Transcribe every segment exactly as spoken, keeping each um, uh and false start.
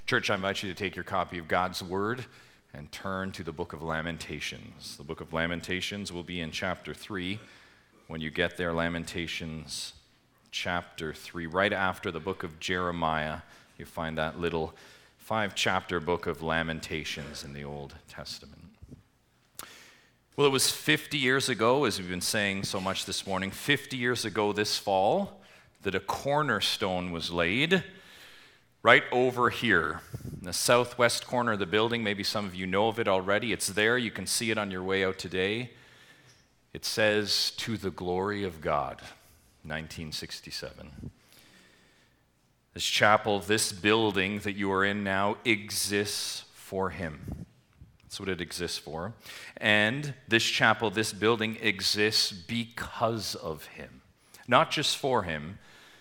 Church, I invite you to take your copy of God's Word and turn to the book of Lamentations. The book of Lamentations will be in chapter three. When you get there, Lamentations chapter three, right after the book of Jeremiah, you find that little five-chapter book of Lamentations in the Old Testament. Well, it was fifty years ago, as we've been saying so much this morning, fifty years ago this fall, that a cornerstone was laid right over here, in the southwest corner of the building. Maybe some of you know of it already. It's there. You can see it on your way out today. It says, "To the glory of God," nineteen sixty-seven. This chapel, this building that you are in now, exists for Him. That's what it exists for. And this chapel, this building exists because of Him. Not just for Him,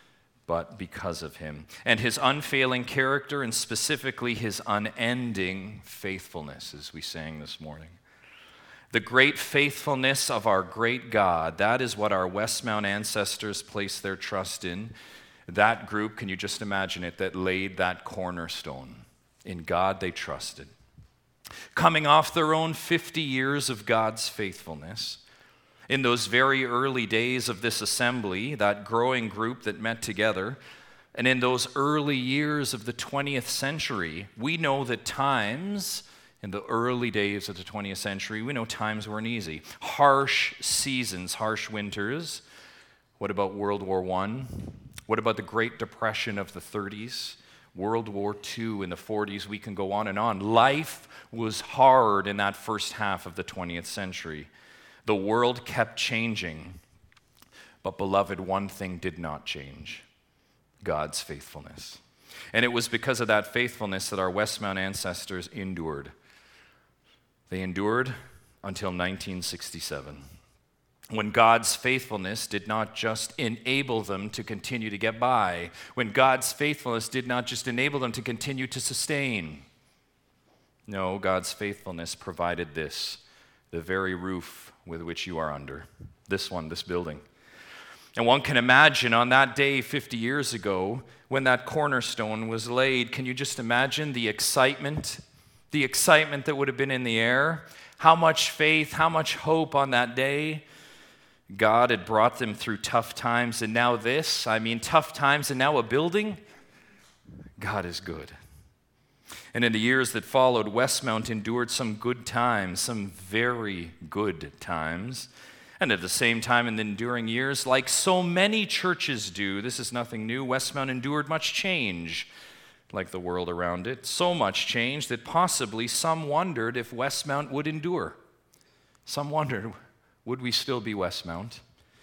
but because of Him. And His unfailing character, and specifically His unending faithfulness, as we sang this morning. The great faithfulness of our great God, that is what our Westmount ancestors placed their trust in. That group, can you just imagine it, that laid that cornerstone. In God they trusted. Coming off their own fifty years of God's faithfulness, in those very early days of this assembly, that growing group that met together, and in those early years of the twentieth century, we know that times, in the early days of the twentieth century, we know times weren't easy. Harsh seasons, harsh winters. What about World War One? What about the Great Depression of the thirties? World War Two in the forties, we can go on and on. Life was hard in that first half of the twentieth century. The world kept changing, but beloved, one thing did not change: God's faithfulness. And it was because of that faithfulness that our Westmount ancestors endured. They endured until nineteen sixty-seven, when God's faithfulness did not just enable them to continue to get by, when God's faithfulness did not just enable them to continue to sustain. No, God's faithfulness provided this, the very roof with which you are under. This one, this building. And one can imagine on that day fifty years ago, when that cornerstone was laid, can you just imagine the excitement, the excitement that would have been in the air? How much faith, how much hope on that day? God had brought them through tough times, and now this, I mean, tough times and now a building? God is good. And in the years that followed, Westmount endured some good times, some very good times. And at the same time, in the enduring years, like so many churches do, this is nothing new, Westmount endured much change, like the world around it. So much change that possibly some wondered if Westmount would endure. Some wondered, would we still be Westmount?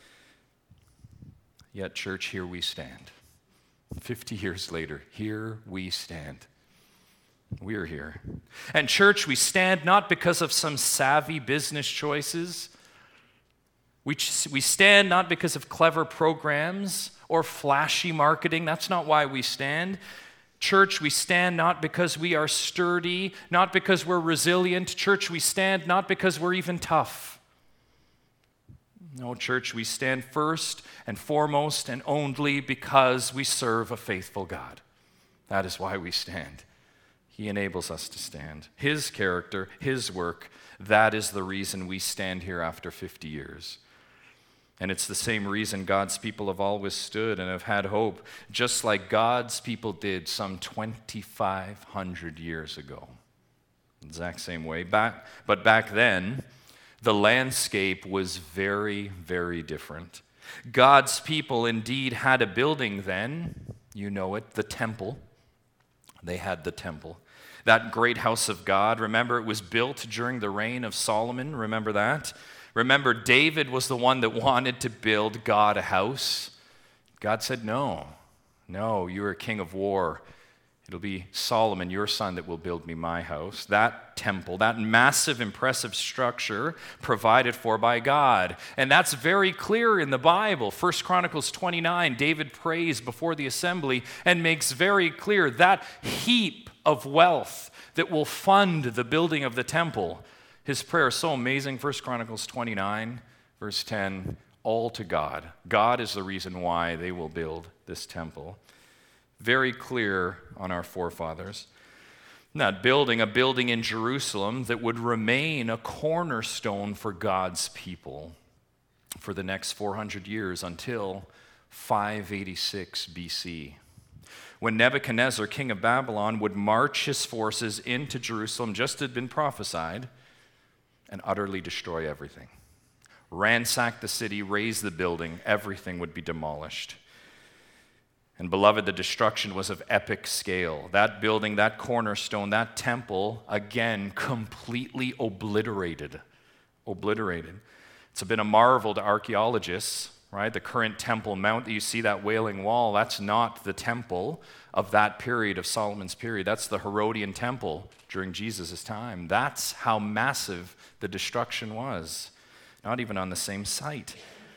Yet, church, here we stand. Fifty years later, here we stand. We are here. And church, we stand not because of some savvy business choices. We, we stand not because of clever programs or flashy marketing. That's not why we stand. Church, we stand not because we are sturdy, not because we're resilient. Church, we stand not because we're even tough. No, church, we stand first and foremost and only because we serve a faithful God. That is why we stand. He enables us to stand. His character, His work, that is the reason we stand here after fifty years. And it's the same reason God's people have always stood and have had hope, just like God's people did some twenty-five hundred years ago. Exact same way. Back, but back then, the landscape was very, very different. God's people indeed had a building then, you know it, the temple. They had the temple. That great house of God, remember, it was built during the reign of Solomon. Remember that? Remember, David was the one that wanted to build God a house. God said, no, no, you are a king of war. It'll be Solomon, your son, that will build me my house. That temple, that massive, impressive structure provided for by God. And that's very clear in the Bible. First Chronicles twenty-nine, David prays before the assembly and makes very clear that heap of wealth that will fund the building of the temple. His prayer is so amazing. First Chronicles twenty-nine, verse ten, all to God. God is the reason why they will build this temple. Very clear on our forefathers. That building, a building in Jerusalem that would remain a cornerstone for God's people for the next four hundred years until five eighty-six B C, when Nebuchadnezzar, king of Babylon, would march his forces into Jerusalem, just as had been prophesied, and utterly destroy everything. Ransack the city, raze the building, everything would be demolished. And beloved, the destruction was of epic scale. That building, that cornerstone, that temple, again, completely obliterated. Obliterated. It's been a marvel to archaeologists, right? The current Temple Mount that you see, that Wailing Wall, that's not the temple of that period, of Solomon's period. That's the Herodian temple during Jesus' time. That's how massive the destruction was. Not even on the same site.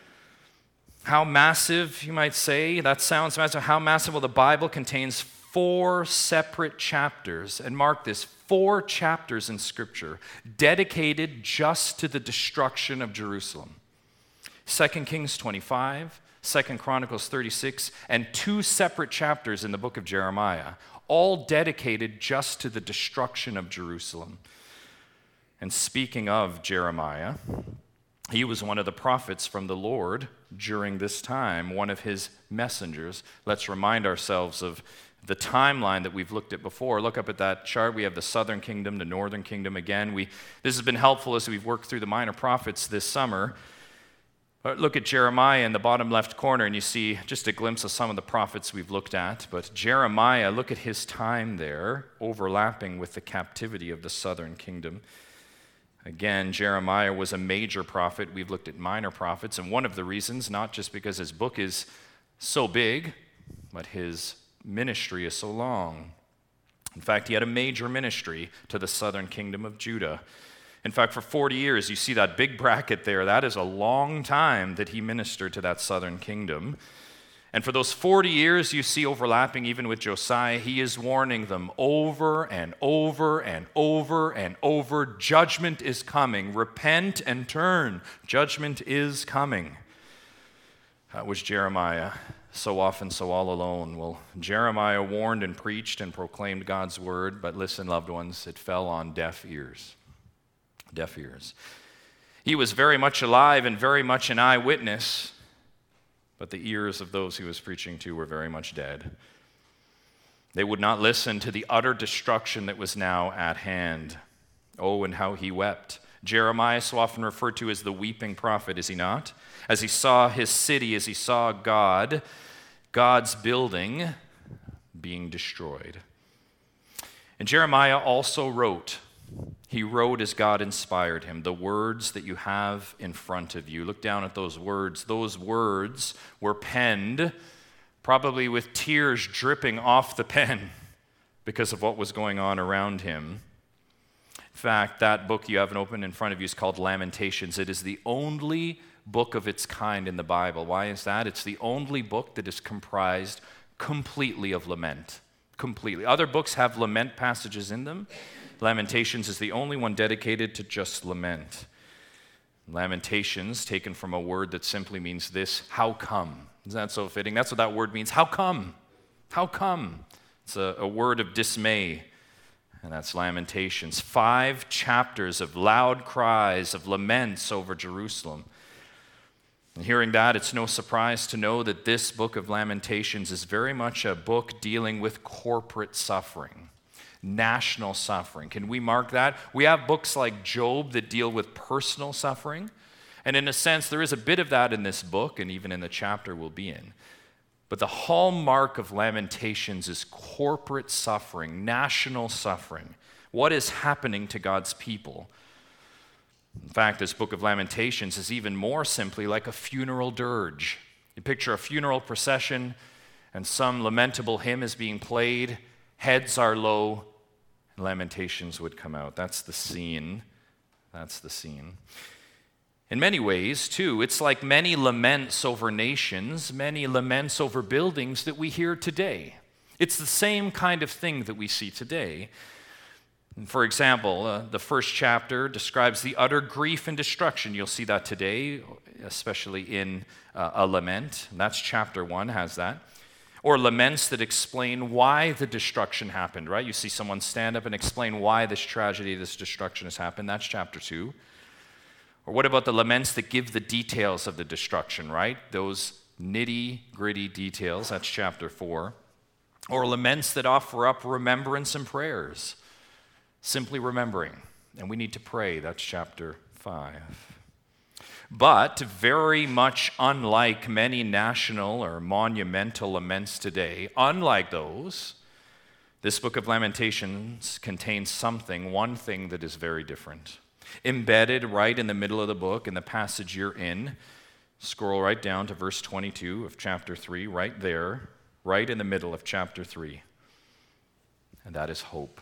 How massive, you might say? That sounds massive. How massive? Well, the Bible contains four separate chapters, and mark this, four chapters in Scripture dedicated just to the destruction of Jerusalem. Second Kings twenty-five, Second Chronicles thirty-six, and two separate chapters in the book of Jeremiah, all dedicated just to the destruction of Jerusalem. And speaking of Jeremiah, he was one of the prophets from the Lord during this time, one of his messengers. Let's remind ourselves of the timeline that we've looked at before. Look up at that chart. We have the southern kingdom, the northern kingdom again. We, this has been helpful as we've worked through the minor prophets this summer. But look at Jeremiah in the bottom left corner, and you see just a glimpse of some of the prophets we've looked at. But Jeremiah, look at his time there, overlapping with the captivity of the southern kingdom. Again, Jeremiah was a major prophet. We've looked at minor prophets, and one of the reasons, not just because his book is so big, but his ministry is so long. In fact, he had a major ministry to the southern kingdom of Judah. In fact, for forty years, you see that big bracket there. That is a long time that he ministered to that southern kingdom. And for those forty years you see overlapping even with Josiah, he is warning them over and over and over and over, judgment is coming. Repent and turn. Judgment is coming. That was Jeremiah, so often so all alone. Well, Jeremiah warned and preached and proclaimed God's word, but listen, loved ones, it fell on deaf ears. Deaf ears. He was very much alive and very much an eyewitness, but the ears of those he was preaching to were very much dead. They would not listen to the utter destruction that was now at hand. Oh, and how he wept. Jeremiah, so often referred to as the weeping prophet, is he not? As he saw his city, as he saw God, God's building being destroyed. And Jeremiah also wrote. He wrote as God inspired him, the words that you have in front of you. Look down at those words. Those words were penned, probably with tears dripping off the pen because of what was going on around him. In fact, that book you have open in front of you is called Lamentations. It is the only book of its kind in the Bible. Why is that? It's the only book that is comprised completely of lament. Completely. Other books have lament passages in them. Lamentations is the only one dedicated to just lament. Lamentations, taken from a word that simply means this, how come? Isn't that so fitting? That's what that word means. How come? How come? It's a, a word of dismay, and that's Lamentations. Five chapters of loud cries, of laments over Jerusalem. And hearing that, it's no surprise to know that this book of Lamentations is very much a book dealing with corporate suffering. National suffering. Can we mark that? We have books like Job that deal with personal suffering. And in a sense, there is a bit of that in this book and even in the chapter we'll be in. But the hallmark of Lamentations is corporate suffering, national suffering. What is happening to God's people? In fact, this book of Lamentations is even more simply like a funeral dirge. You picture a funeral procession and some lamentable hymn is being played. Heads are low, lamentations would come out. That's the scene. That's the scene. In many ways, too, it's like many laments over nations, many laments over buildings that we hear today. It's the same kind of thing that we see today. For example, uh, the first chapter describes the utter grief and destruction. You'll see that today, especially in uh, a lament. And that's chapter one, has that. or laments that explain why the destruction happened, right? You see someone stand up and explain why this tragedy, this destruction has happened. That's chapter two. Or what about the laments that give the details of the destruction, right? Those nitty-gritty details, that's chapter four. Or laments that offer up remembrance and prayers, simply remembering. And we need to pray, that's chapter five. But very much unlike many national or monumental laments today, unlike those, this book of Lamentations contains something, one thing that is very different. Embedded right in the middle of the book, in the passage you're in, scroll right down to verse twenty-two of chapter three, right there, right in the middle of chapter three. And that is hope.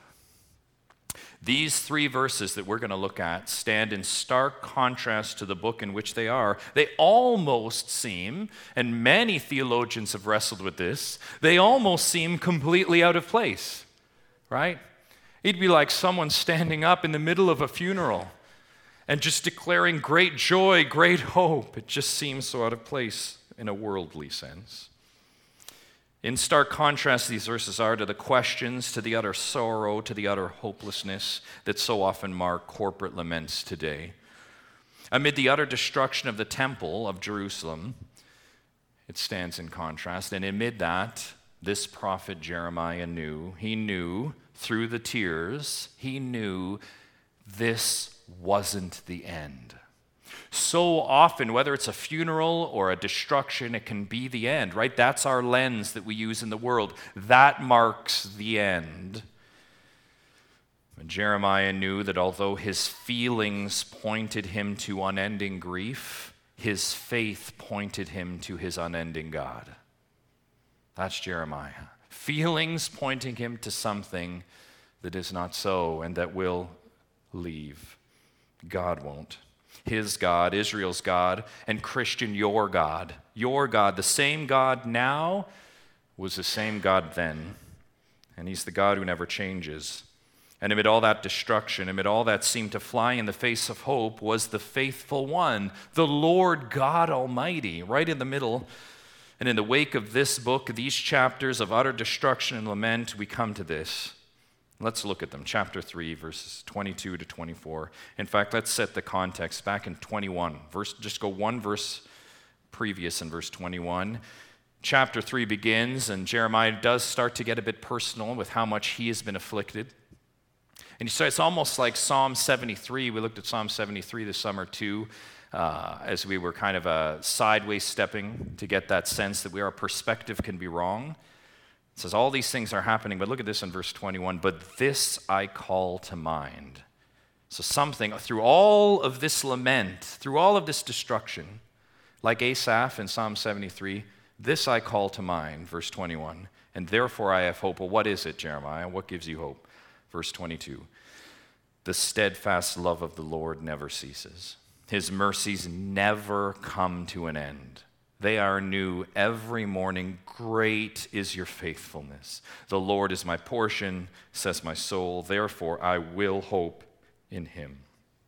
These three verses that we're going to look at stand in stark contrast to the book in which they are. They almost seem, and many theologians have wrestled with this, they almost seem completely out of place, right? It'd be like someone standing up in the middle of a funeral and just declaring great joy, great hope. It just seems so out of place in a worldly sense. In stark contrast, these verses are to the questions, to the utter sorrow, to the utter hopelessness that so often mark corporate laments today. Amid the utter destruction of the temple of Jerusalem, it stands in contrast. And amid that, this prophet Jeremiah knew, he knew through the tears, he knew this wasn't the end. So often, whether it's a funeral or a destruction, it can be the end, right? That's our lens that we use in the world. That marks the end. And Jeremiah knew that although his feelings pointed him to unending grief, his faith pointed him to his unending God. That's Jeremiah. Feelings pointing him to something that is not so and that will leave. God won't. His God, Israel's God, and Christian, your God. Your God, the same God now was the same God then. And he's the God who never changes. And amid all that destruction, amid all that seemed to fly in the face of hope, was the faithful one, the Lord God Almighty, right in the middle. And in the wake of this book, these chapters of utter destruction and lament, we come to this. Let's look at them. Chapter three, verses twenty-two to twenty-four. In fact, let's set the context back in twenty-one. Verse, just go one verse previous in verse twenty-one. Chapter three begins, and Jeremiah does start to get a bit personal with how much he has been afflicted. And so it's almost like Psalm seventy-three. We looked at Psalm seventy-three this summer too, uh, as we were kind of uh, sideways stepping to get that sense that we, our perspective can be wrong. It says all these things are happening, but look at this in verse twenty-one. But this I call to mind. So something, through all of this lament, through all of this destruction, like Asaph in Psalm seventy-three, this I call to mind, verse twenty-one. And therefore I have hope. Well, what is it, Jeremiah? What gives you hope? Verse twenty-two. The steadfast love of the Lord never ceases. His mercies never come to an end. They are new every morning. Great is your faithfulness. The Lord is my portion, says my soul. Therefore, I will hope in him.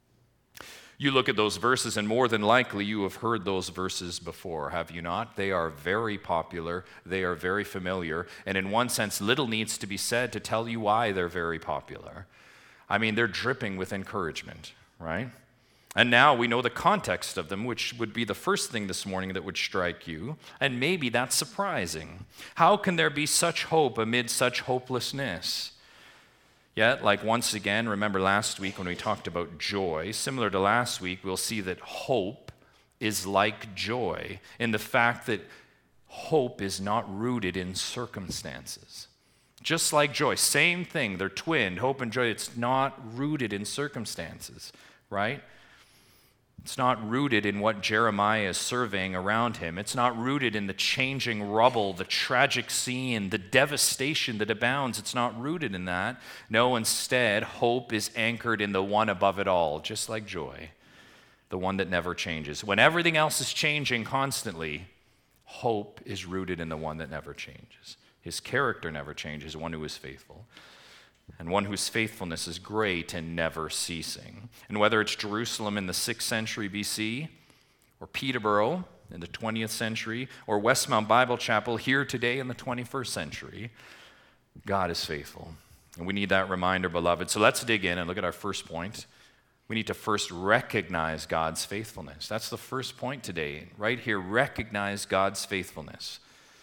You look at those verses, and more than likely you have heard those verses before, have you not? They are very popular. They are very familiar. And in one sense, little needs to be said to tell you why they're very popular. I mean, they're dripping with encouragement, right? And now we know the context of them, which would be the first thing this morning that would strike you. And maybe that's surprising. How can there be such hope amid such hopelessness? Yet, like once again, remember last week when we talked about joy, similar to last week, we'll see that hope is like joy in the fact that hope is not rooted in circumstances. Just like joy, same thing, they're twinned, hope and joy, it's not rooted in circumstances, right? It's not rooted in what Jeremiah is surveying around him. It's not rooted in the changing rubble, the tragic scene, the devastation that abounds. It's not rooted in that. No, instead, hope is anchored in the one above it all, just like joy, the one that never changes. When everything else is changing constantly, hope is rooted in the one that never changes. His character never changes, one who is faithful. And one whose faithfulness is great and never ceasing. And whether it's Jerusalem in the sixth century B C, or Peterborough in the twentieth century, or Westmount Bible Chapel here today in the twenty-first century, God is faithful. And we need that reminder, beloved. So let's dig in and look at our first point. We need to first recognize God's faithfulness. That's the first point today. Right here, recognize God's faithfulness.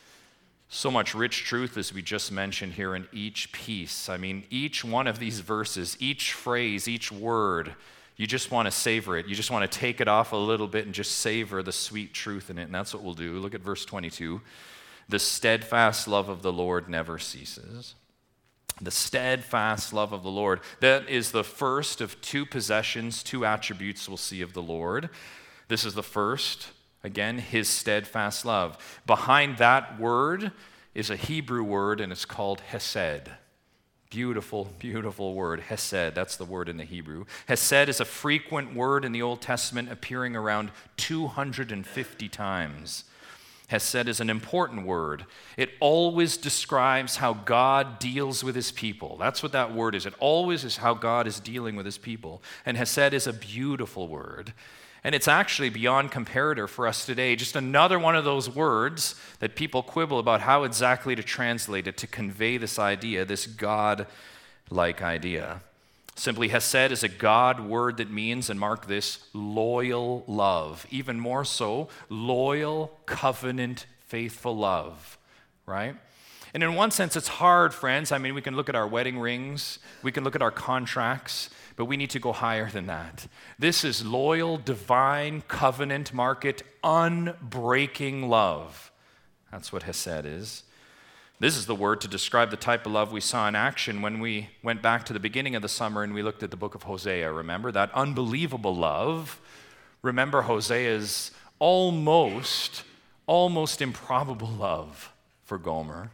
So much rich truth, as we just mentioned here, in each piece. I mean, each one of these verses, each phrase, each word, you just want to savor it. You just want to take it off a little bit and just savor the sweet truth in it. And that's what we'll do. Look at verse twenty-two. The steadfast love of the Lord never ceases. The steadfast love of the Lord. That is the first of two possessions, two attributes we'll see of the Lord. This is the first. Again, his steadfast love. Behind that word is a Hebrew word, and it's called hesed. Beautiful, beautiful word, hesed. That's the word in the Hebrew. Hesed is a frequent word in the Old Testament, appearing around two hundred fifty times. Hesed is an important word. It always describes how God deals with his people. That's what that word is. It always is how God is dealing with his people. And hesed is a beautiful word. And it's actually beyond comparator for us today. Just another one of those words that people quibble about how exactly to translate it to convey this idea, this God-like idea. Simply, hesed is a God word that means, and mark this, loyal love. Even more so, loyal, covenant, faithful love, right? And in one sense, it's hard, friends. I mean, we can look at our wedding rings, we can look at our contracts, but we need to go higher than that. This is loyal, divine, covenant, mark it, unbreaking love. That's what hesed is. This is the word to describe the type of love we saw in action when we went back to the beginning of the summer and we looked at the book of Hosea. Remember that unbelievable love? Remember Hosea's almost, almost improbable love for Gomer.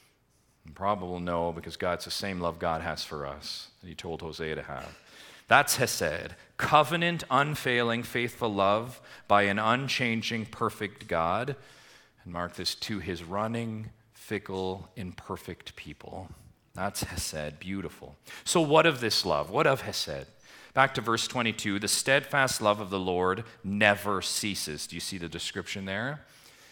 Improbable, no, because God's the same love God has for us that he told Hosea to have. That's hesed, covenant, unfailing, faithful love by an unchanging, perfect God. And mark this, to his running, fickle, imperfect people. That's hesed, beautiful. So what of this love? What of hesed? Back to verse twenty-two, the steadfast love of the Lord never ceases. Do you see the description there?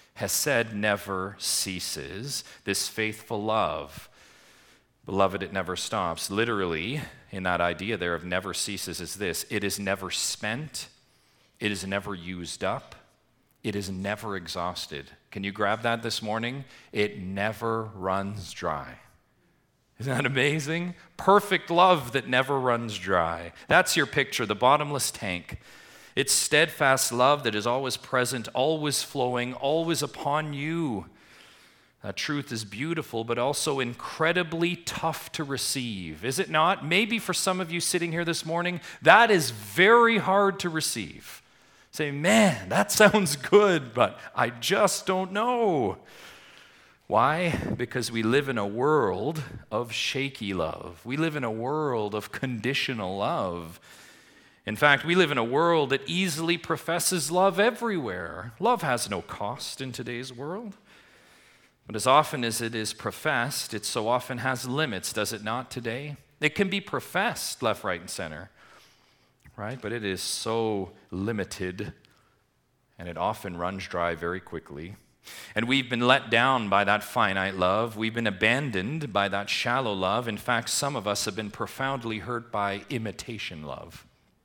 Hesed never ceases, this faithful love. Beloved, it never stops. Literally, in that idea there of never ceases is this: it is never spent, it is never used up, it is never exhausted. Can you grab that this morning? It never runs dry. Isn't that amazing? Perfect love that never runs dry. That's your picture, the bottomless tank. It's steadfast love that is always present, always flowing, always upon you. That truth is beautiful, but also incredibly tough to receive, is it not? Maybe for some of you sitting here this morning, that is very hard to receive. Say, man, that sounds good, but I just don't know. Why? Because we live in a world of shaky love. We live in a world of conditional love. In fact, we live in a world that easily professes love everywhere. Love has no cost in today's world. But as often as it is professed, it so often has limits, does it not today? It can be professed left, right, and center, right? But it is so limited, and it often runs dry very quickly. And we've been let down by that finite love. We've been abandoned by that shallow love. In fact, some of us have been profoundly hurt by imitation love.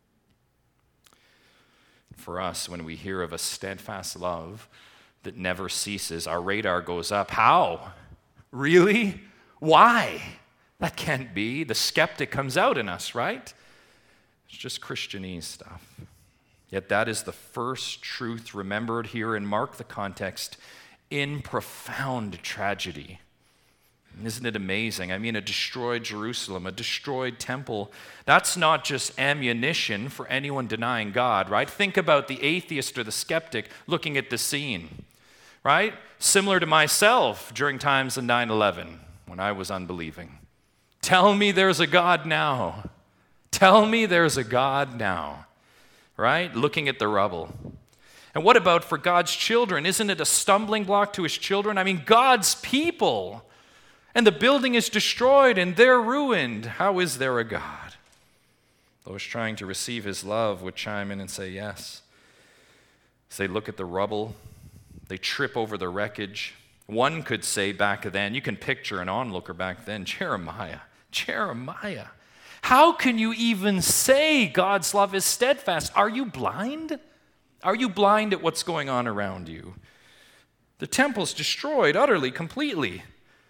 For us, when we hear of a steadfast love that never ceases, our radar goes up. How? Really? Why? That can't be. The skeptic comes out in us, right? It's just Christianese stuff. Yet that is the first truth remembered here, and mark the context, in profound tragedy. Isn't it amazing? I mean, a destroyed Jerusalem, a destroyed temple, that's not just ammunition for anyone denying God, right? Think about the atheist or the skeptic looking at the scene, right? Similar to myself during times of nine eleven when I was unbelieving. Tell me there's a God now. Tell me there's a God now, right? Looking at the rubble. And what about for God's children? Isn't it a stumbling block to his children? I mean, God's people. And the building is destroyed and they're ruined. How is there a God? Those trying to receive his love would chime in and say yes. As they look at the rubble They trip over the wreckage. One could say back then, you can picture an onlooker back then, Jeremiah, Jeremiah, how can you even say God's love is steadfast? Are you blind? Are you blind at what's going on around you? The temple's destroyed utterly, completely.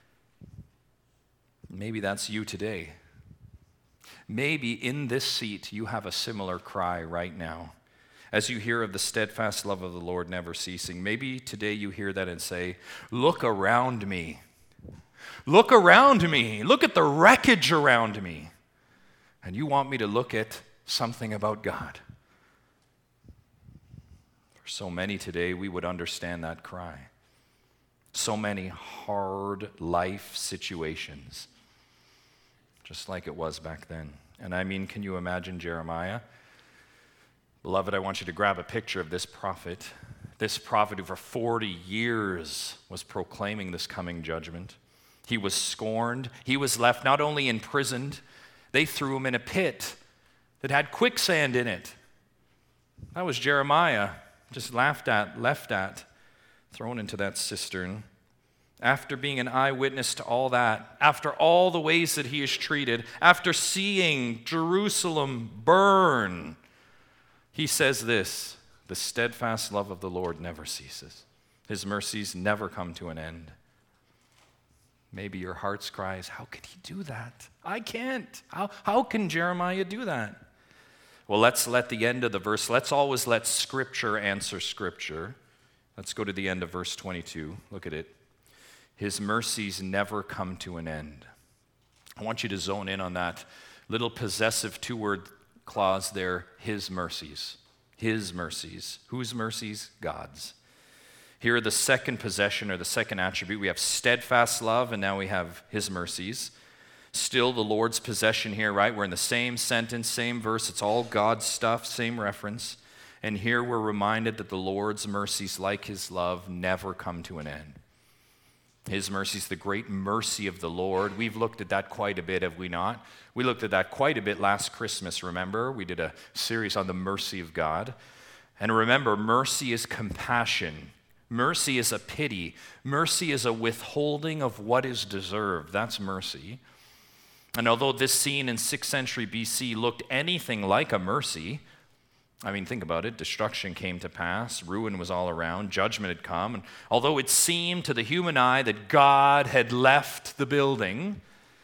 Maybe that's you today. Maybe in this seat you have a similar cry right now. As you hear of the steadfast love of the Lord never ceasing, maybe today you hear that and say, look around me. Look around me. Look at the wreckage around me. And you want me to look at something about God. For so many today, we would understand that cry. So many hard life situations, just like it was back then. And I mean, can you imagine Jeremiah? Beloved, I want you to grab a picture of this prophet, this prophet who for forty years was proclaiming this coming judgment. He was scorned. He was left not only imprisoned, they threw him in a pit that had quicksand in it. That was Jeremiah, just laughed at, left at, thrown into that cistern. After being an eyewitness to all that, after all the ways that he is treated, after seeing Jerusalem burn, he says this, the steadfast love of the Lord never ceases. His mercies never come to an end. Maybe your heart's cry is, how can he do that? I can't. How, how can Jeremiah do that? Well, let's let the end of the verse, let's always let Scripture answer Scripture. Let's go to the end of verse twenty-two. Look at it. His mercies never come to an end. I want you to zone in on that little possessive two-word clause there, his mercies. His mercies. Whose mercies? God's. Here, the second possession or the second attribute, we have steadfast love, and now we have his mercies. Still the Lord's possession here, right? We're in the same sentence, same verse. It's all God's stuff, same reference. And here we're reminded that the Lord's mercies, like his love, never come to an end. His mercies, the great mercy of the Lord. We've looked at that quite a bit, have we not? We looked at that quite a bit last Christmas, remember? We did a series on the mercy of God. And remember, mercy is compassion. Mercy is a pity. Mercy is a withholding of what is deserved. That's mercy. And although this scene in sixth century B C looked anything like a mercy, I mean, think about it. Destruction came to pass. Ruin was all around. Judgment had come. And although it seemed to the human eye that God had left the building,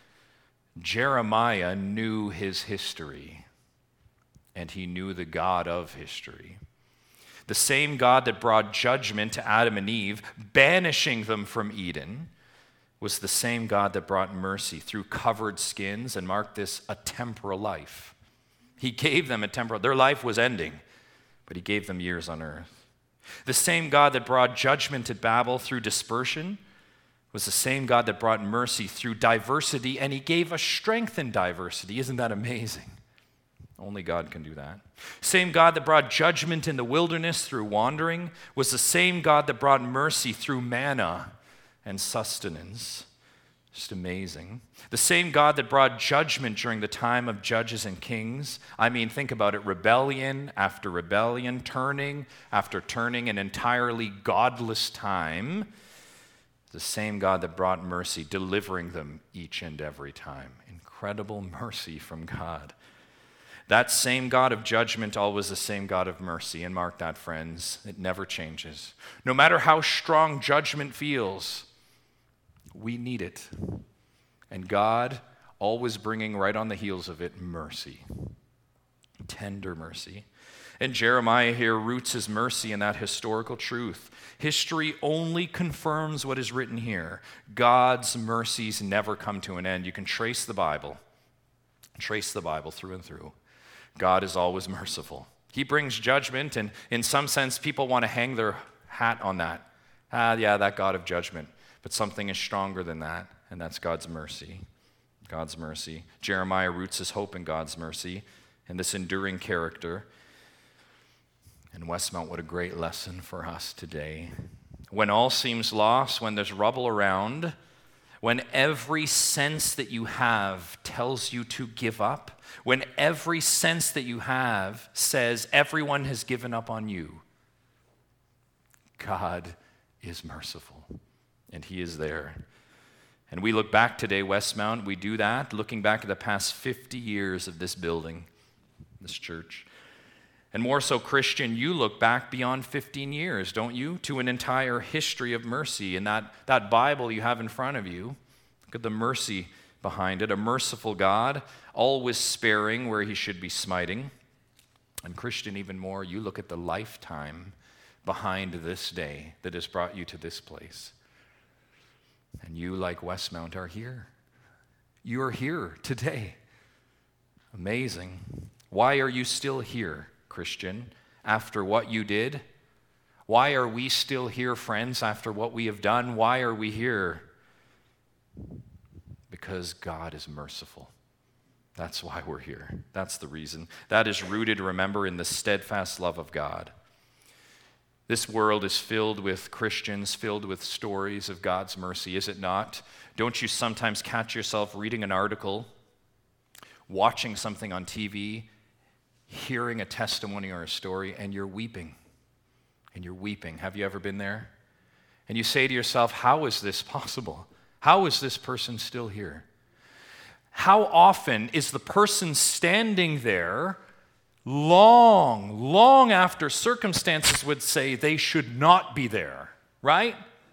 Jeremiah knew his history, and he knew the God of history. The same God that brought judgment to Adam and Eve, banishing them from Eden, was the same God that brought mercy through covered skins and marked this a temporal life. He gave them a temporal, their life was ending, but he gave them years on earth. The same God that brought judgment at Babel through dispersion was the same God that brought mercy through diversity, and he gave us strength in diversity. Isn't that amazing? Only God can do that. Same God that brought judgment in the wilderness through wandering was the same God that brought mercy through manna and sustenance. Just amazing. The same God that brought judgment during the time of judges and kings. I mean, think about it. Rebellion after rebellion, turning after turning, an entirely godless time. The same God that brought mercy, delivering them each and every time. Incredible mercy from God. That same God of judgment, always the same God of mercy. And mark that, friends, it never changes. No matter how strong judgment feels, we need it. And God, always bringing right on the heels of it, mercy. Tender mercy. And Jeremiah here roots his mercy in that historical truth. History only confirms what is written here. God's mercies never come to an end. You can trace the Bible. Trace the Bible through and through. God is always merciful. He brings judgment, and in some sense, people want to hang their hat on that. Ah, yeah, that God of judgment. But something is stronger than that, and that's God's mercy. God's mercy. Jeremiah roots his hope in God's mercy and this enduring character. And Westmount, what a great lesson for us today. When all seems lost, when there's rubble around, when every sense that you have tells you to give up, when every sense that you have says everyone has given up on you, God is merciful, and he is there. And we look back today, Westmount, we do that, looking back at the past fifty years of this building, this church. And more so, Christian, you look back beyond fifteen years, don't you, to an entire history of mercy. And that, that Bible you have in front of you, look at the mercy behind it. A merciful God, always sparing where he should be smiting. And Christian, even more, you look at the lifetime behind this day that has brought you to this place. And you, like Westmount, are here. You are here today. Amazing. Why are you still here, Christian, after what you did? Why are we still here, friends, after what we have done? Why are we here? Because God is merciful. That's why we're here. That's the reason. That is rooted, remember, in the steadfast love of God. This world is filled with Christians, filled with stories of God's mercy, is it not? Don't you sometimes catch yourself reading an article, watching something on T V, hearing a testimony or a story, and you're weeping? And you're weeping. Have you ever been there? And you say to yourself, how is this possible? How is this person still here? How often is the person standing there long, long after circumstances would say they should not be there, right?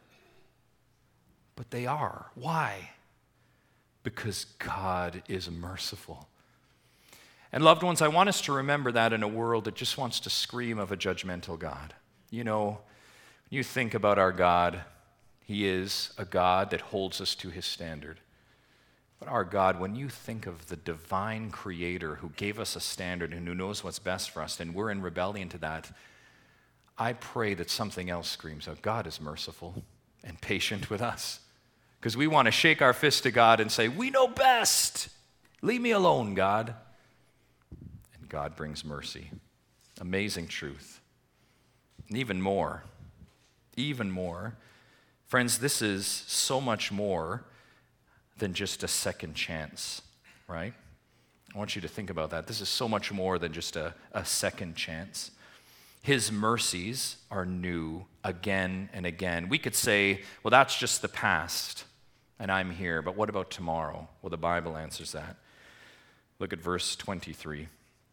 But they are. Why? Because God is merciful. And loved ones, I want us to remember that in a world that just wants to scream of a judgmental God. You know, when you think about our God, he is a God that holds us to his standard. But our God, when you think of the divine creator who gave us a standard and who knows what's best for us, and we're in rebellion to that, I pray that something else screams out. God is merciful and patient with us. Because we want to shake our fist to God and say, we know best. Leave me alone, God. And God brings mercy. Amazing truth. And even more, even more, friends, this is so much more than just a second chance, right? I want you to think about that. This is so much more than just a, a second chance. His mercies are new again and again. We could say, well, that's just the past, and I'm here, but what about tomorrow? Well, the Bible answers that. Look at verse twenty-three.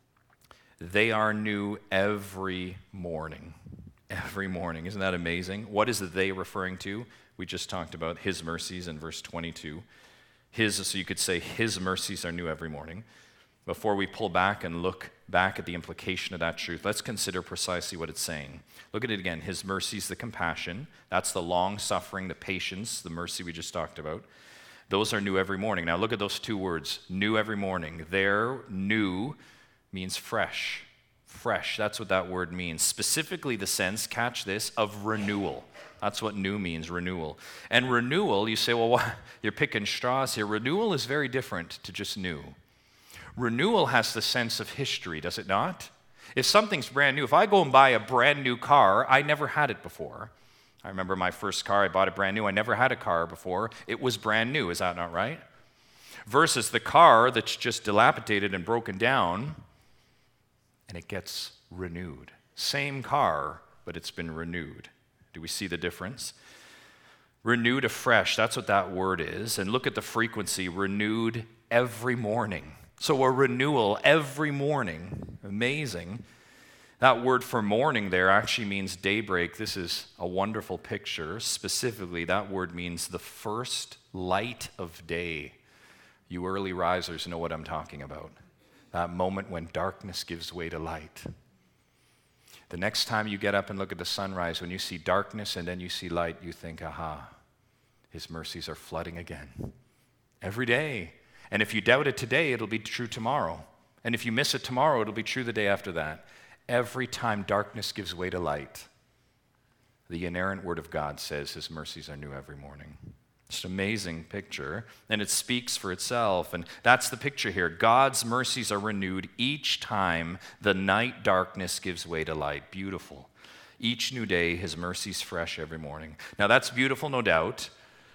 They are new every morning. Every morning. Isn't that amazing? What is the they referring to? We just talked about his mercies in verse twenty-two. His, so you could say his mercies are new every morning. Before we pull back and look back at the implication of that truth, let's consider precisely what it's saying. Look at it again. His mercies, the compassion. That's the long suffering, the patience, the mercy we just talked about. Those are new every morning. Now look at those two words, new every morning. There, new means fresh. Fresh, that's what that word means. Specifically the sense, catch this, of renewal. That's what new means, renewal. And renewal, you say, well, what? You're picking straws here. Renewal is very different to just new. Renewal has the sense of history, does it not? If something's brand new, if I go and buy a brand new car, I never had it before. I remember my first car, I bought it brand new. I never had a car before. It was brand new, is that not right? Versus the car that's just dilapidated and broken down, and it gets renewed. Same car, but it's been renewed. Do we see the difference? Renewed afresh, that's what that word is. And look at the frequency, renewed every morning. So a renewal every morning, amazing. That word for morning there actually means daybreak. This is a wonderful picture. Specifically, that word means the first light of day. You early risers know what I'm talking about. That moment when darkness gives way to light. The next time you get up and look at the sunrise, when you see darkness and then you see light, you think, aha, his mercies are flooding again. Every day. And if you doubt it today, it'll be true tomorrow. And if you miss it tomorrow, it'll be true the day after that. Every time darkness gives way to light, the inerrant word of God says his mercies are new every morning. It's an amazing picture, and it speaks for itself. And that's the picture here. God's mercies are renewed each time the night darkness gives way to light. Beautiful. Each new day, his mercies fresh every morning. Now that's beautiful, no doubt,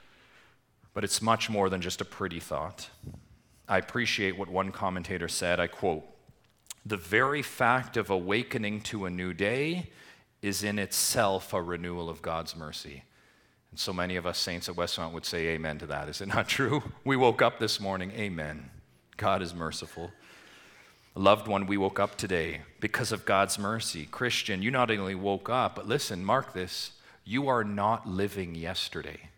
but it's much more than just a pretty thought. I appreciate what one commentator said. I quote, "The very fact of awakening to a new day is in itself a renewal of God's mercy." And so many of us saints at Westmount would say amen to that. Is it not true? We woke up this morning, amen. God is merciful. Loved one, we woke up today because of God's mercy. Christian, you not only woke up, but listen, mark this, you are not living yesterday.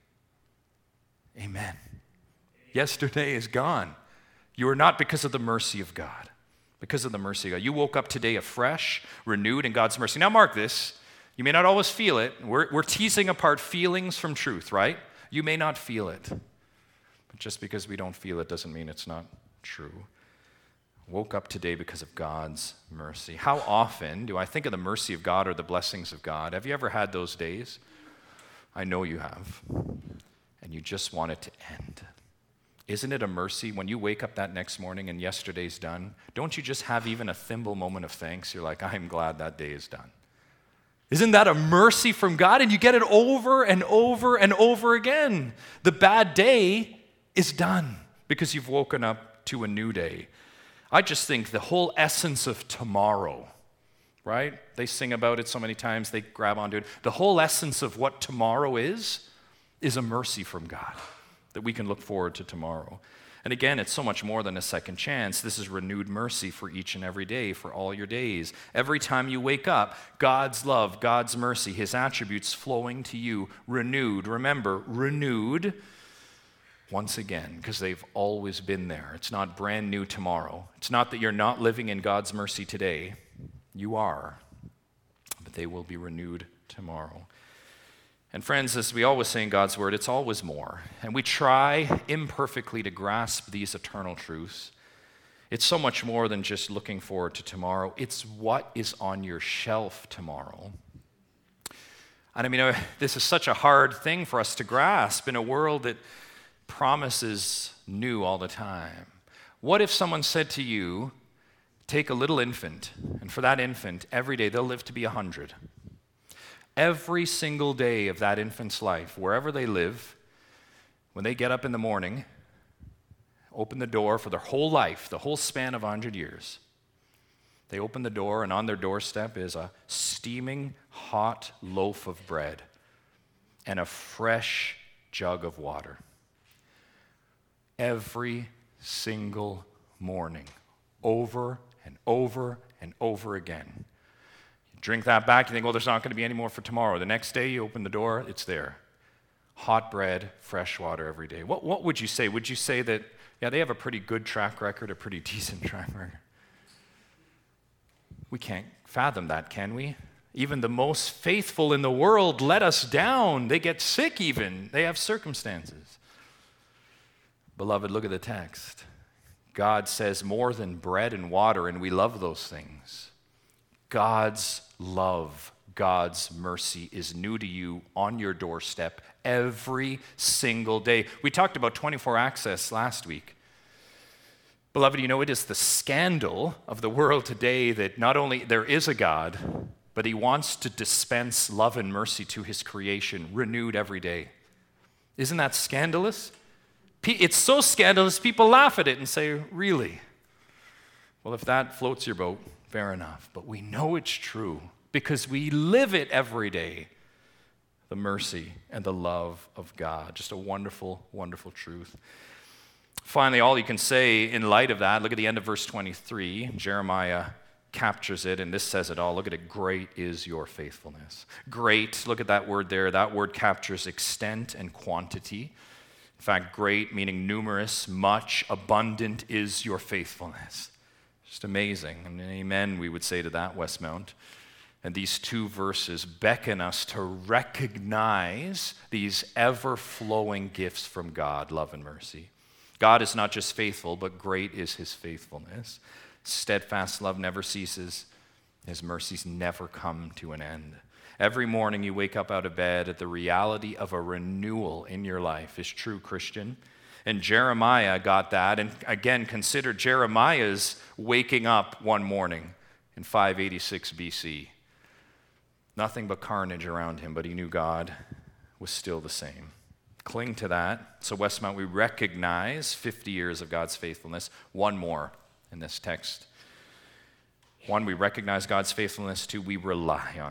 Amen. Yesterday is gone. You are not because of the mercy of God. Because of the mercy of God. You woke up today afresh, renewed in God's mercy. Now mark this. You may not always feel it. We're, we're teasing apart feelings from truth, right? You may not feel it. But just because we don't feel it doesn't mean it's not true. Woke up today because of God's mercy. How often do I think of the mercy of God or the blessings of God? Have you ever had those days? I know you have. And you just want it to end. Isn't it a mercy when you wake up that next morning and yesterday's done? Don't you just have even a thimble moment of thanks? You're like, I'm glad that day is done. Isn't that a mercy from God? And you get it over and over and over again. The bad day is done because you've woken up to a new day. I just think the whole essence of tomorrow, right? They sing about it so many times, they grab onto it. The whole essence of what tomorrow is, is a mercy from God, that we can look forward to tomorrow. And again, it's so much more than a second chance. This is renewed mercy for each and every day, for all your days. Every time you wake up, God's love, God's mercy, his attributes flowing to you, renewed. Remember, renewed once again, because they've always been there. It's not brand new tomorrow. It's not that you're not living in God's mercy today. You are, but they will be renewed tomorrow. And friends, as we always say in God's word, it's always more. And we try imperfectly to grasp these eternal truths. It's so much more than just looking forward to tomorrow. It's what is on your shelf tomorrow. And I mean, this is such a hard thing for us to grasp in a world that promises new all the time. What if someone said to you, take a little infant, and for that infant, every day they'll live to be a hundred. Every single day of that infant's life, wherever they live, when they get up in the morning, open the door for their whole life, the whole span of a hundred years, they open the door, and on their doorstep is a steaming hot loaf of bread and a fresh jug of water. Every single morning, over and over and over again. You drink that back, you think, well, there's not going to be any more for tomorrow. The next day, you open the door, it's there. Hot bread, fresh water every day. What, what would you say? Would you say that, yeah, they have a pretty good track record, a pretty decent track record? We can't fathom that, can we? Even the most faithful in the world let us down. They get sick even. They have circumstances. Beloved, look at the text. God says more than bread and water, and we love those things. God's love, God's mercy is new to you on your doorstep every single day. We talked about twenty-four access last week. Beloved, you know, it is the scandal of the world today that not only there is a God, but he wants to dispense love and mercy to his creation, renewed every day. Isn't that scandalous? It's so scandalous, people laugh at it and say, really? Well, if that floats your boat, fair enough. But we know it's true because we live it every day. The mercy and the love of God. Just a wonderful, wonderful truth. Finally, all you can say in light of that, look at the end of verse twenty-three. Jeremiah captures it, and this says it all. Look at it. Great is your faithfulness. Great, look at that word there. That word captures extent and quantity. In fact, great meaning numerous, much, abundant is your faithfulness. Just amazing. And amen, we would say to that, Westmount. And these two verses beckon us to recognize these ever-flowing gifts from God, love and mercy. God is not just faithful, but great is his faithfulness. Steadfast love never ceases. His mercies never come to an end. Every morning you wake up out of bed at the reality of a renewal in your life is true, Christian. And Jeremiah got that. And again, consider Jeremiah's waking up one morning in five eighty-six B C. Nothing but carnage around him, but he knew God was still the same. Cling to that. So Westmount, we recognize fifty years of God's faithfulness. One more in this text. One, we recognize God's faithfulness. Two, we rely on it.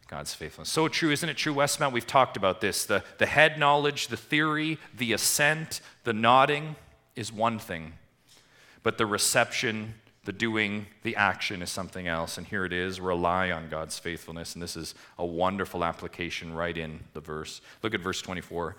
God's faithfulness. So true, isn't it true, Westmount? We've talked about this. The, the head knowledge, the theory, the assent, the nodding is one thing. But the reception, the doing, the action is something else. And here it is, rely on God's faithfulness. And this is a wonderful application right in the verse. Look at verse twenty-four.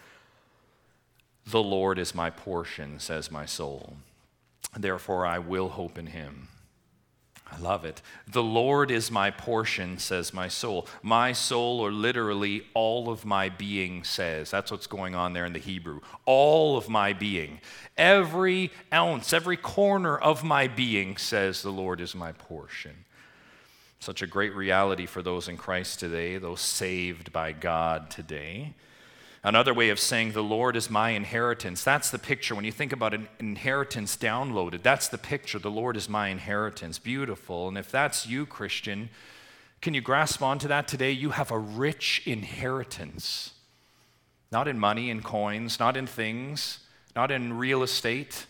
The Lord is my portion, says my soul. Therefore I will hope in him. I love it. The Lord is my portion, says my soul. My soul, or literally all of my being, says. That's what's going on there in the Hebrew. All of my being. Every ounce, every corner of my being says the Lord is my portion. Such a great reality for those in Christ today, those saved by God today. Another way of saying the Lord is my inheritance. That's the picture. When you think about an inheritance downloaded, that's the picture. The Lord is my inheritance. Beautiful. And if that's you, Christian, can you grasp onto that today? You have a rich inheritance. Not in money and coins, not in things, not in real estate,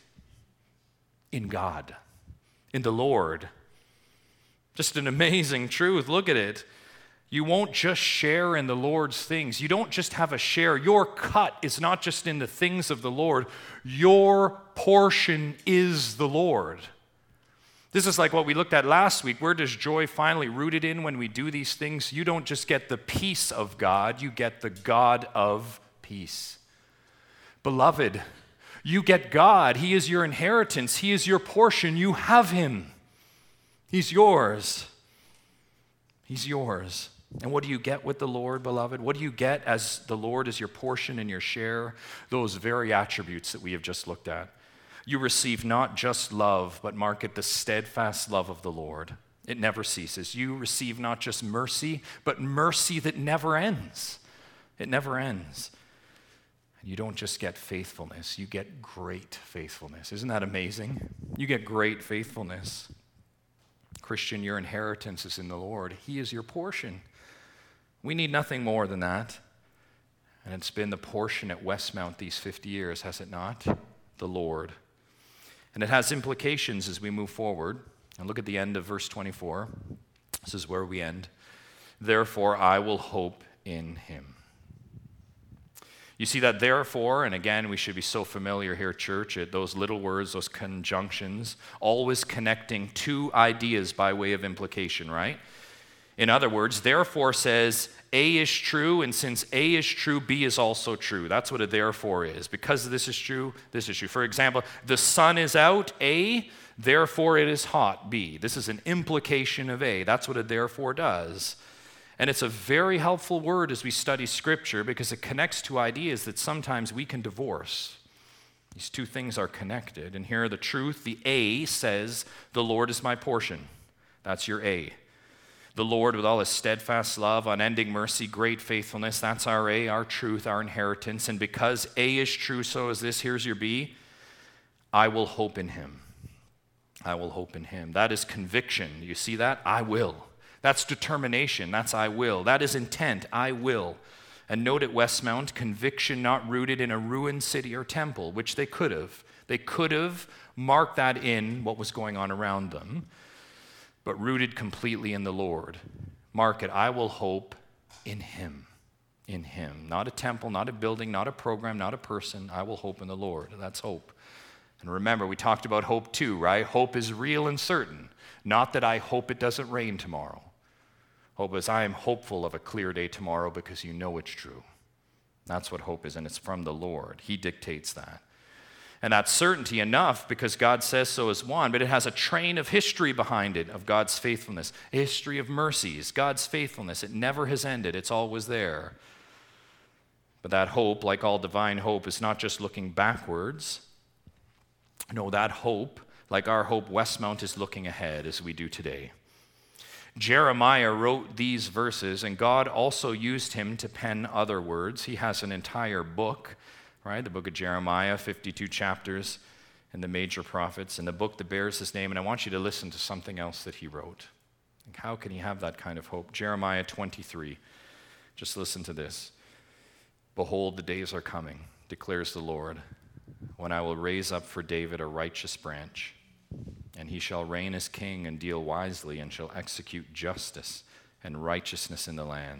in God, in the Lord. Just an amazing truth. Look at it. You won't just share in the Lord's things. You don't just have a share. Your cut is not just in the things of the Lord. Your portion is the Lord. This is like what we looked at last week. Where does joy finally rooted in when we do these things? You don't just get the peace of God, you get the God of peace. Beloved, you get God. He is your inheritance. He is your portion. You have him. He's yours. He's yours. And what do you get with the Lord, beloved? What do you get as the Lord is your portion and your share? Those very attributes that we have just looked at. You receive not just love, but mark it, the steadfast love of the Lord. It never ceases. You receive not just mercy, but mercy that never ends. It never ends. And you don't just get faithfulness, you get great faithfulness. Isn't that amazing? You get great faithfulness. Christian, your inheritance is in the Lord. He is your portion. We need nothing more than that. And it's been the portion at Westmount these fifty years, has it not? The Lord. And it has implications as we move forward. And look at the end of verse twenty-four. This is where we end. Therefore, I will hope in him. You see that therefore, and again, we should be so familiar here, church, at those little words, those conjunctions, always connecting two ideas by way of implication, right? In other words, therefore says A is true, and since A is true, B is also true. That's what a therefore is. Because this is true, this is true. For example, the sun is out, A, therefore it is hot, B. This is an implication of A. That's what a therefore does. And it's a very helpful word as we study Scripture because it connects to ideas that sometimes we can divorce. These two things are connected. And here the truth, the A says, the Lord is my portion. That's your A. The Lord with all his steadfast love, unending mercy, great faithfulness, that's our A, our truth, our inheritance. And because A is true, so is this. Here's your B. I will hope in him. I will hope in him. That is conviction. You see that? I will. That's determination. That's I will. That is intent. I will. And note at Westmount, conviction not rooted in a ruined city or temple, which they could have. They could have marked that in what was going on around them, but rooted completely in the Lord. Mark it, I will hope in him. In him. Not a temple, not a building, not a program, not a person. I will hope in the Lord. That's hope. And remember, we talked about hope too, right? Hope is real and certain. Not that I hope it doesn't rain tomorrow. Hope is I am hopeful of a clear day tomorrow because you know it's true. That's what hope is, and it's from the Lord. He dictates that. And that's certainty enough because God says so is one, but it has a train of history behind it of God's faithfulness, a history of mercies, God's faithfulness. It never has ended. It's always there. But that hope, like all divine hope, is not just looking backwards. No, that hope, like our hope, Westmount is looking ahead as we do today. Jeremiah wrote these verses, and God also used him to pen other words. He has an entire book, right? The book of Jeremiah, fifty-two chapters, and the major prophets, and the book that bears his name. And I want you to listen to something else that he wrote. How can he have that kind of hope? Jeremiah twenty-three. Just listen to this. Behold, the days are coming, declares the Lord, when I will raise up for David a righteous branch, and he shall reign as king and deal wisely and shall execute justice and righteousness in the land.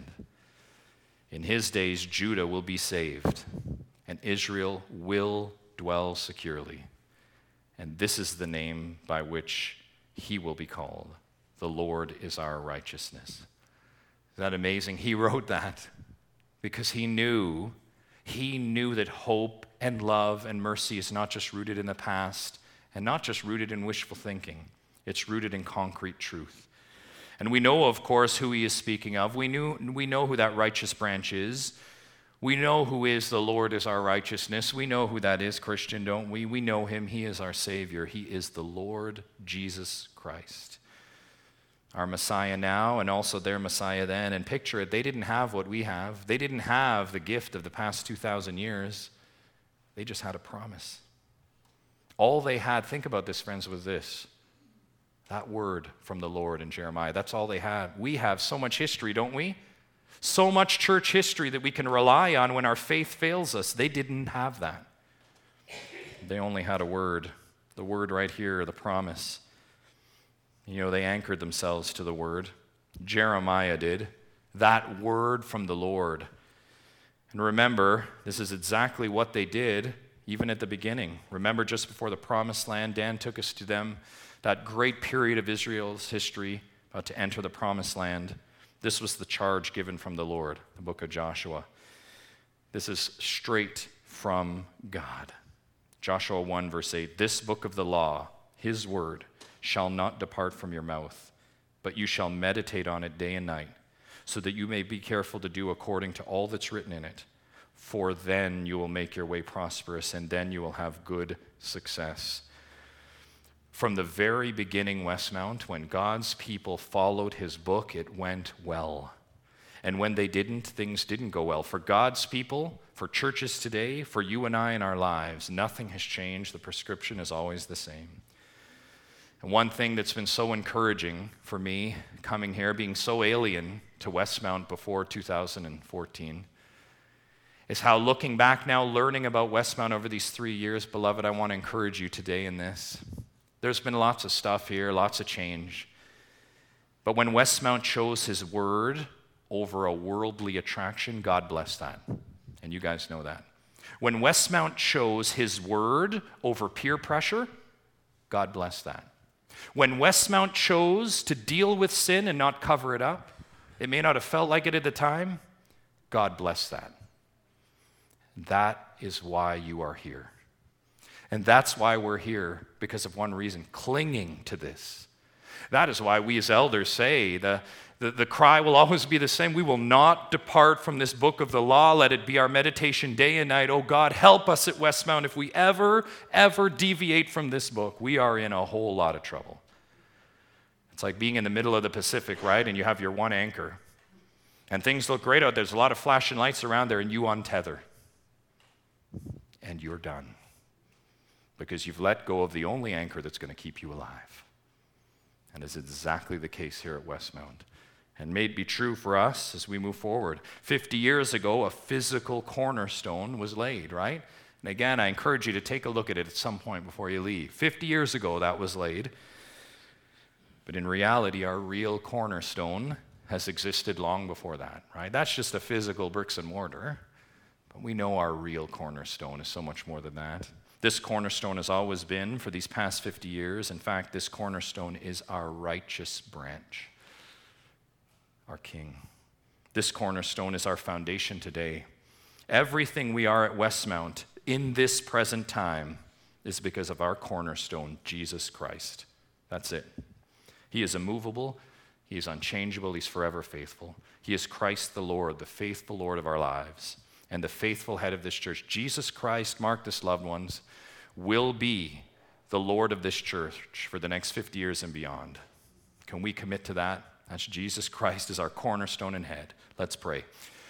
In his days, Judah will be saved, and Israel will dwell securely. And this is the name by which he will be called. The Lord is our righteousness. Isn't that amazing? He wrote that because he knew, he knew that hope and love and mercy is not just rooted in the past and not just rooted in wishful thinking. It's rooted in concrete truth. And we know, of course, who he is speaking of. We knew, we know who that righteous branch is. We know who is the Lord is our righteousness. We know who that is, Christian, don't we? We know him. He is our Savior. He is the Lord Jesus Christ, our Messiah now and also their Messiah then. And picture it, they didn't have what we have. They didn't have the gift of the past two thousand years. They just had a promise. All they had, think about this, friends, was this. That word from the Lord in Jeremiah. That's all they had. We have so much history, don't we? So much church history that we can rely on when our faith fails us. They didn't have that. They only had a word. The word right here, the promise. You know, they anchored themselves to the word. Jeremiah did. That word from the Lord. And remember, this is exactly what they did even at the beginning. Remember, just before the promised land, Dan took us to them, that great period of Israel's history, about to enter the promised land. This was the charge given from the Lord, the book of Joshua. This is straight from God. Joshua one, verse eight, this book of the law, his word, shall not depart from your mouth, but you shall meditate on it day and night, so that you may be careful to do according to all that's written in it. For then you will make your way prosperous, and then you will have good success. From the very beginning, Westmount, when God's people followed his book, it went well. And when they didn't, things didn't go well. For God's people, for churches today, for you and I in our lives, nothing has changed. The prescription is always the same. And one thing that's been so encouraging for me coming here, being so alien to Westmount before two thousand fourteen, is how looking back now, learning about Westmount over these three years, beloved, I want to encourage you today in this. There's been lots of stuff here, lots of change. But when Westmount chose his word over a worldly attraction, God bless that. And you guys know that. When Westmount chose his word over peer pressure, God bless that. When Westmount chose to deal with sin and not cover it up, it may not have felt like it at the time, God bless that. That is why you are here. And that's why we're here, because of one reason, clinging to this. That is why we as elders say the, the, the cry will always be the same. We will not depart from this book of the law. Let it be our meditation day and night. Oh God, help us at Westmount. If we ever, ever deviate from this book, we are in a whole lot of trouble. It's like being in the middle of the Pacific, right? And you have your one anchor. And things look great out there. There's a lot of flashing lights around there, and you untether. And you're done. Because you've let go of the only anchor that's going to keep you alive. And it's exactly the case here at Westmount. And may it be true for us as we move forward. Fifty years ago, a physical cornerstone was laid, right? And again, I encourage you to take a look at it at some point before you leave. Fifty years ago, that was laid. But in reality, our real cornerstone has existed long before that, right? That's just a physical bricks and mortar. But we know our real cornerstone is so much more than that. This cornerstone has always been for these past fifty years. In fact, this cornerstone is our righteous branch, our King. This cornerstone is our foundation today. Everything we are at Westmount in this present time is because of our cornerstone, Jesus Christ. That's it. He is immovable. He is unchangeable. He's forever faithful. He is Christ the Lord, the faithful Lord of our lives, and the faithful head of this church. Jesus Christ, mark this, loved ones, will be the Lord of this church for the next fifty years and beyond. Can we commit to that? That's Jesus Christ as our cornerstone and head. Let's pray.